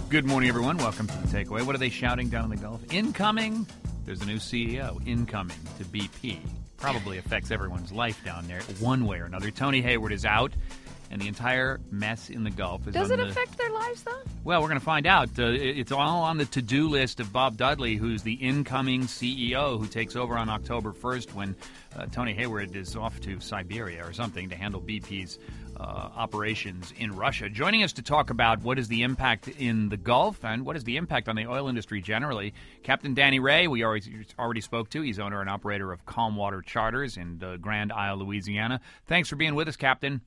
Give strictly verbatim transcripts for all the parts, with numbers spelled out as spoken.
Good morning, everyone. Welcome to The Takeaway. What are they shouting down in the Gulf? Incoming. There's a new C E O incoming to B P. Probably affects everyone's life down there one way or another. Tony Hayward is out, and the entire mess in the Gulf is Does on it the, affect their lives, though? Well, we're going to find out. Uh, it's all on the to-do list of Bob Dudley, who's the incoming C E O who takes over on October first when uh, Tony Hayward is off to Siberia or something to handle B P's uh, operations in Russia. Joining us to talk about what is the impact in the Gulf and what is the impact on the oil industry generally, Captain Danny Ray, we already, already spoke to. He's owner and operator of Calm Water Charters in uh, Grand Isle, Louisiana. Thanks for being with us, Captain.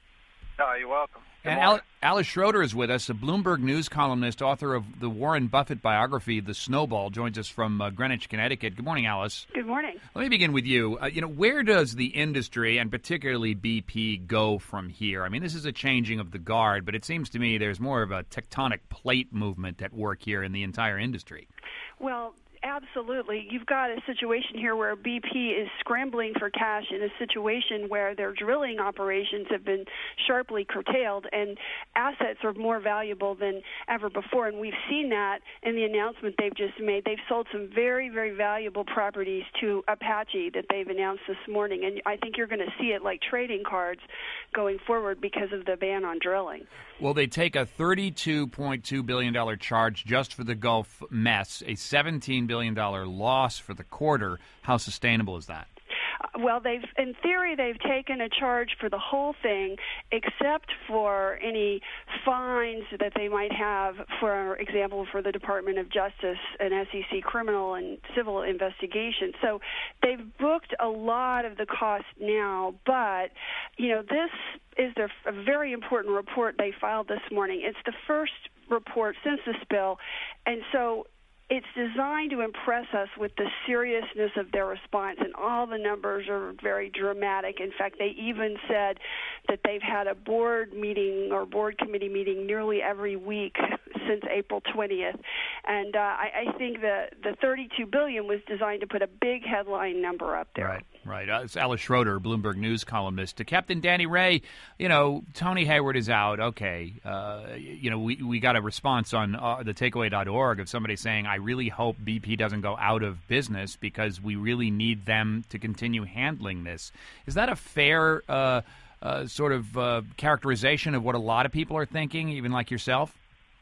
Oh, you're welcome. Good and Al- Alice Schroeder is with us, a Bloomberg News columnist, author of the Warren Buffett biography, The Snowball, joins us from uh, Greenwich, Connecticut. Good morning, Alice. Good morning. Let me begin with you. Uh, you know, where does the industry, and particularly B P, go from here? I mean, this is a changing of the guard, but it seems to me there's more of a tectonic plate movement at work here in the entire industry. Well, absolutely. You've got a situation here where B P is scrambling for cash in a situation where their drilling operations have been sharply curtailed and assets are more valuable than ever before. And we've seen that in the announcement they've just made. They've sold some very, very valuable properties to Apache that they've announced this morning. And I think you're going to see it like trading cards going forward because of the ban on drilling. Well, they take a thirty-two point two billion dollars charge just for the Gulf mess, a seventeen billion dollars loss for the quarter. How sustainable is that? Well, they've, in theory, they've taken a charge for the whole thing, except for any fines that they might have, for example, for the Department of Justice and S E C criminal and civil investigation. So they've booked a lot of the cost now, but, you know, this is their, a very important report they filed this morning. It's the first report since the spill, and so it's designed to impress us with the seriousness of their response, and all the numbers are very dramatic. In fact, they even said that they've had a board meeting or board committee meeting nearly every week since April twentieth. And uh, I, I think the, the thirty-two billion dollars was designed to put a big headline number up there. Right. Right. Uh, it's Alice Schroeder, Bloomberg News columnist. To Captain Danny Ray, you know, Tony Hayward is out. Okay. Uh, you know, we, we got a response on uh, the takeaway dot org of somebody saying, I really hope B P doesn't go out of business because we really need them to continue handling this. Is that a fair uh, uh, sort of uh, characterization of what a lot of people are thinking, even like yourself?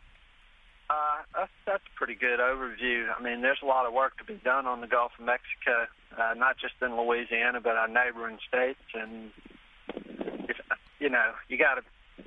Uh, that's, that's a pretty good overview. I mean, there's a lot of work to be done on the Gulf of Mexico, uh, not just in Louisiana, but our neighboring states. And if, you know, you got to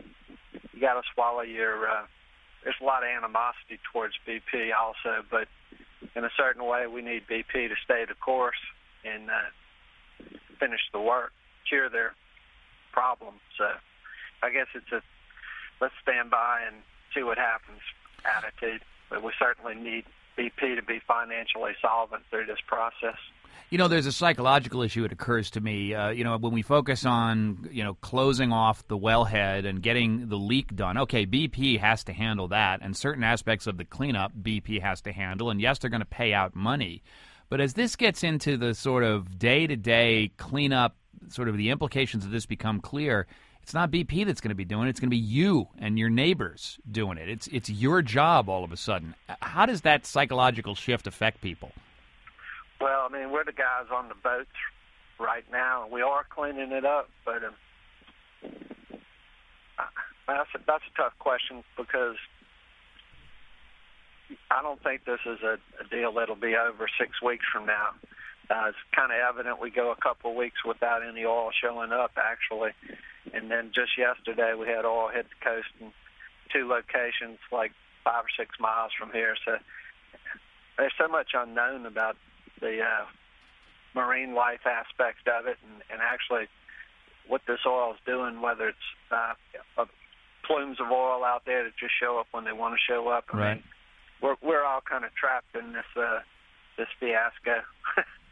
you got to swallow your. Uh, there's a lot of animosity towards B P also, but in a certain way, we need B P to stay the course and uh, finish the work, cure their problem. So, I guess it's a let's stand by and see what happens attitude, but we certainly need B P to be financially solvent through this process. You know, there's a psychological issue that occurs to me. Uh, you know, when we focus on, you know, closing off the wellhead and getting the leak done, okay, B P has to handle that, and certain aspects of the cleanup B P has to handle, and yes, they're going to pay out money. But as this gets into the sort of day-to-day cleanup, sort of the implications of this become clear, it's not B P that's going to be doing it. It's going to be you and your neighbors doing it. It's it's your job all of a sudden. How does that psychological shift affect people? Well, I mean, we're the guys on the boats right now, and we are cleaning it up. But um, that's, a, that's a tough question because I don't think this is a, a deal that'll be over six weeks from now. Uh, it's kind of evident we go a couple of weeks without any oil showing up, actually. And then just yesterday we had oil hit the coast in two locations, like five or six miles from here. So there's so much unknown about the uh, marine life aspect of it, and, and actually what this oil is doing, whether it's uh, uh, plumes of oil out there that just show up when they want to show up. I right. mean, we're we're all kind of trapped in this uh, this fiasco.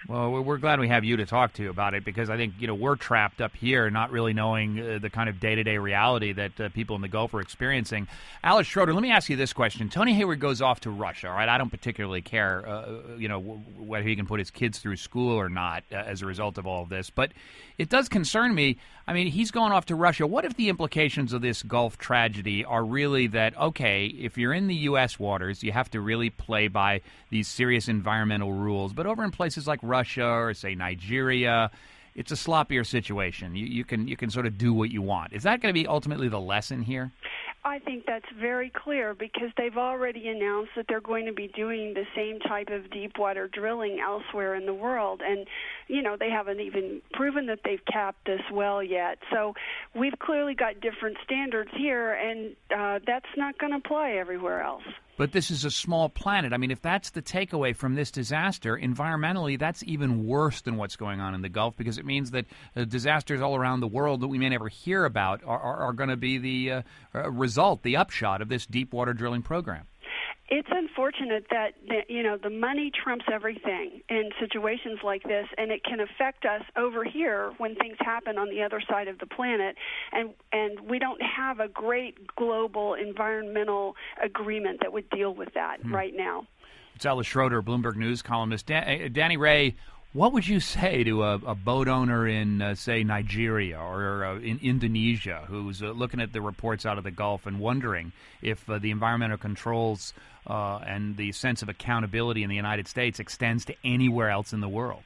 Well, we're glad we have you to talk to about it because I think, you know, we're trapped up here not really knowing uh, the kind of day-to-day reality that uh, people in the Gulf are experiencing. Alice Schroeder, let me ask you this question. Tony Hayward goes off to Russia, all right? I don't particularly care, uh, you know, w- whether he can put his kids through school or not uh, as a result of all of this. But it does concern me. I mean, he's going off to Russia. What if the implications of this Gulf tragedy are really that, okay, if you're in the U S waters, you have to really play by these serious environmental rules. But over in places like Russia or, say, Nigeria, it's a sloppier situation. You, you can you can sort of do what you want. Is that going to be ultimately the lesson here? I think that's very clear because they've already announced that they're going to be doing the same type of deep water drilling elsewhere in the world. And, you know, they haven't even proven that they've capped this well yet. So we've clearly got different standards here, and uh, that's not going to apply everywhere else. But this is a small planet. I mean, if that's the takeaway from this disaster, environmentally, that's even worse than what's going on in the Gulf because it means that uh, disasters all around the world that we may never hear about are, are, are going to be the uh, uh, result, the upshot of this deep water drilling program. It's unfortunate that, that, you know, the money trumps everything in situations like this, and it can affect us over here when things happen on the other side of the planet, and and we don't have a great global environmental agreement that would deal with that hmm. right now. It's Alice Schroeder, Bloomberg News columnist. Dan- Danny Ray, what would you say to a, a boat owner in, uh, say, Nigeria or uh, in Indonesia who's uh, looking at the reports out of the Gulf and wondering if uh, the environmental controls uh, and the sense of accountability in the United States extends to anywhere else in the world?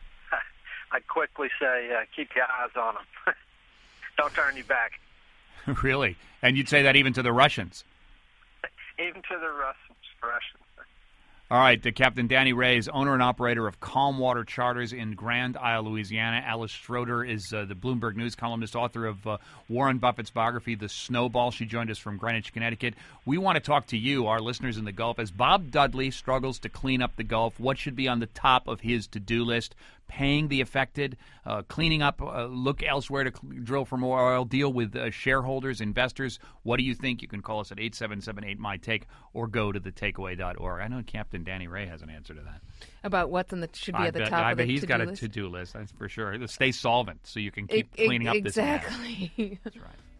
I'd quickly say uh, keep your eyes on them. Don't turn your back. Really? And you'd say that even to the Russians? Even to the Russians. Russians. All right, uh, Captain Danny Ray is owner and operator of Calm Water Charters in Grand Isle, Louisiana. Alice Schroeder is uh, the Bloomberg News columnist, author of uh, Warren Buffett's biography, The Snowball. She joined us from Greenwich, Connecticut. We want to talk to you, our listeners in the Gulf. As Bob Dudley struggles to clean up the Gulf, what should be on the top of his to-do list? Paying the affected, uh, cleaning up, uh, look elsewhere to cl- drill for more oil, deal with uh, shareholders, investors. What do you think? You can call us at eight seven seven eight, M Y Take or go to the takeaway dot org. I know Captain Danny Ray has an answer to that. About what's on the should be I at the bet, top I of bet the he's to-do got a list? to-do list, that's for sure. Stay solvent so you can keep it, cleaning it, up this exactly. That's right.